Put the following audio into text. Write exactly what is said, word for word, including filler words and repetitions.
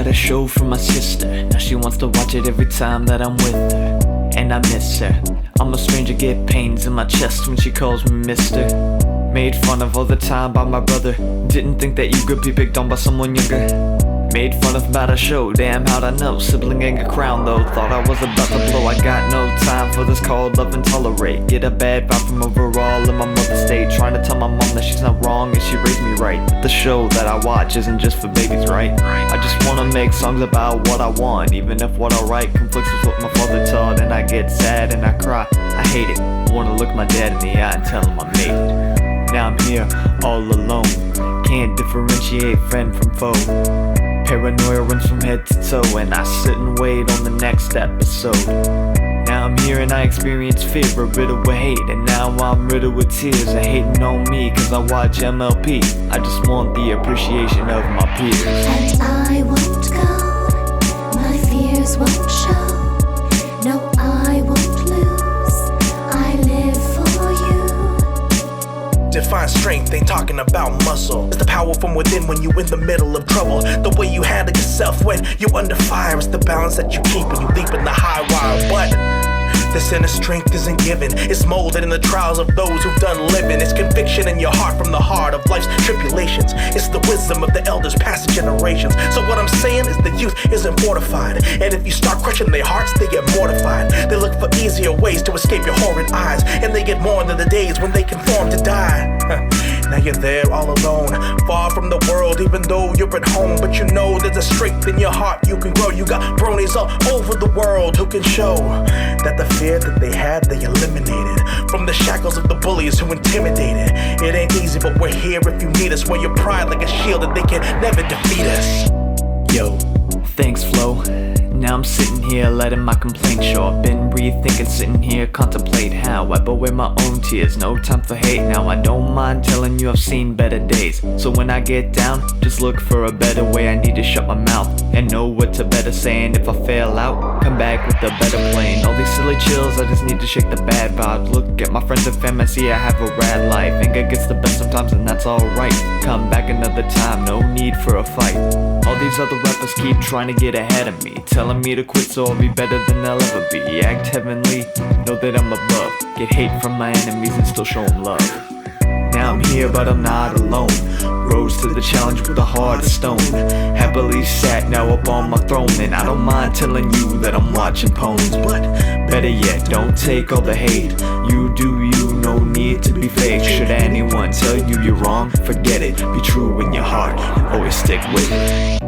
got a show for my sister. Now she wants to watch it every time that I'm with her, and I miss her. I'm a stranger, get pains in my chest when she calls me mister. Made fun of all the time by my brother. Didn't think that you could be picked on by someone younger. Made fun of about a show, damn how'd I know? Sibling ain't a crown though, thought I was about to blow. I got no time for this called love and tolerate. Get a bad vibe from overall in my mother's state. Trying to tell my mom that she's not wrong and she raised me right. The show that I watch isn't just for babies, right? I just wanna make songs about what I want, even if what I write conflicts with what my father taught. And I get sad and I cry, I hate it. Wanna look my dad in the eye and tell him I made it. Now I'm here, all alone, can't differentiate friend from foe. Paranoia runs from head to toe, and I sit and wait on the next episode. Now I'm here and I experience fear, riddled with hate, and now I'm riddled with tears of hating on me cause I watch M L P. I just want the appreciation of my peers. And I won't go, my fears won't show. No, I won't lose, I live for you. Define strength, ain't talking about muscle. It's the power from within when you in the middle of trouble. The way you handle yourself when you under fire. It's the balance that you keep when you leap in the high wire. But this inner strength isn't given. It's molded in the trials of those who've done living. It's conviction in your heart from the heart of life's tribulations. It's the wisdom of the elders past generations. So what I'm saying is the youth isn't fortified, and if you start crushing their hearts, they get mortified. They look for easier ways to escape your horrid eyes, and they get more than the days when they conform to die. Now you're there all alone, far from the world, even though you're at home. But you know there's a strength in your heart you can grow. You got bronies all over the world who can show that the fear that they had, they eliminated from the shackles of the bullies who intimidated. It ain't easy, but we're here if you need us. Wear your pride like a shield that they can never defeat us. Yo, thanks Flo. Now I'm sitting here letting my complaints show. I've been rethinking, sitting here contemplate how I wipe away my own tears. No time for hate now, I don't mind telling you I've seen better days. So when I get down, just look for a better way. I need to shut my mouth and know what to better say. And if I fail out, come back with a better plan. All these silly chills, I just need to shake the bad vibes. Look at my friends and family, see I have a rad life. Anger gets the best sometimes and that's alright. Come back another time, no need for a fight. All these other rappers keep trying to get ahead of me, telling me to quit so I'll be better than I'll ever be. Act heavenly, know that I'm above. Get hate from my enemies and still show them love. Now I'm here but I'm not alone. Rose to the challenge with a heart of stone. Happily sat now up on my throne, and I don't mind telling you that I'm watching poems. But better yet, don't take all the hate. You do you, no need to be fake. Should anyone tell you you're wrong, forget it. Be true in your heart and always stick with it.